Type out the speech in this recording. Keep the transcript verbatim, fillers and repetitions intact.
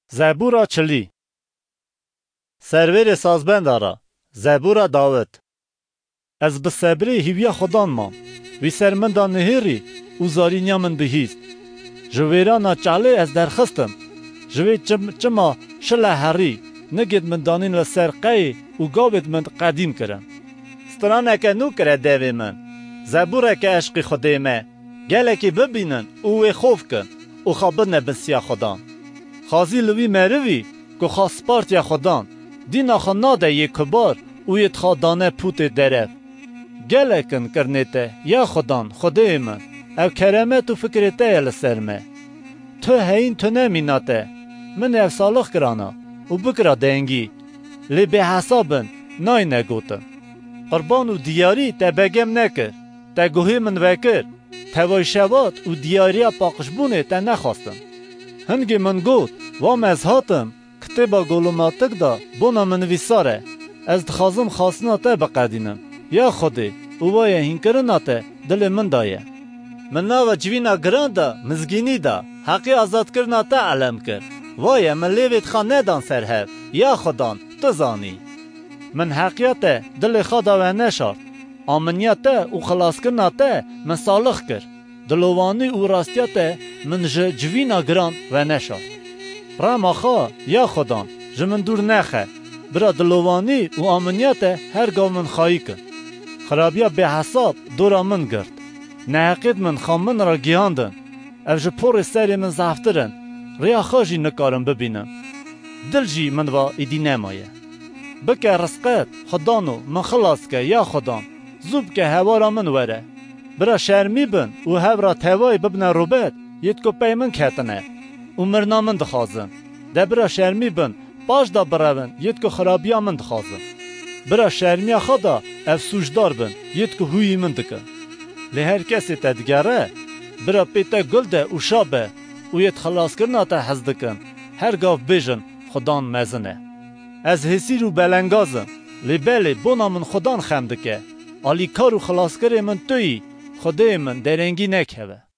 زبورا چلی سرور سازبندارا زبورا داوت از بصبری هیویا خودان مام وی سرمندا نهیری و زارینیا من بهیست جویرانا چاله از درخستم جوی چم چما شله هری نگید من دانین لسرقی و گاوید من قدیم کرم سترانه که نو کرده دوی من زبوره که عشقی خوده ما گله که ببینن او خوف کن و خوابن نبسیا خودان خازی لوی مروی که خاص پارتیا خودان دینا خناده یک کبار و یه تخادانه پوت درف گله کن کرنیته یا خودان خوده من او کرمت و فکرته لسرمه تو هین تو نمیناته من او سالخ کرانا و بکرا دنگی لی به حسابن نای نگوتم قربان و دیاری تا بگم نکر تا گوهی من وکر تا وای شوات و دیاریا پاقشبونه تا نخواستم هنگی من گوت وام از هاتم کتبا گلوماتک دا بونا من ویساره از دخازم خاصنا تا بقدینم یا خودی او وای هینکرنا تا دل من دایه من ناو جوینا گران دا مزگینی دا حقی آزاد کرنا تا علم کر وای من لیویت خان ندان سرهف یا خودان تو زانی من حقیت دل خدا و نشارد آمنیت و خلاص کرنا تا من صالح کر دلوانی و راستیت من ج جوینا گران و نشارد رام آخا یا خودان جمن دور نخه برا دلوانی و آمنیت هر گاو من خواهی کن خرابیا به حساب دورا من گرد نحقید من خامن را گیاندن او جپور سری من زفترن ریا خواجی نکارم ببینم دل جی من با ایدی نمایه بکه رسقت خدانو من خلاص که یا خدان زوب که هوارا من وره برا شرمی بن و هورا توای ببنه روبت یت کو پیمن کتنه و مرنا من دخوازم ده برا شرمی بن باش دا برون یت کو خرابیا من دخوازم برا شرمیا خدا اف سوجدار بن یت کو هوی من دکن لی هر کسی تدگره برا پیتا گل ده و شابه و یت خلاص کرنا تا حز دکن هر گاف بیجن خدان مزنه از حسی رو بلنگازم لی بلی بونا من خدان خمدکه آلی کارو خلاص کری من توی خوده من درنگی نکهوه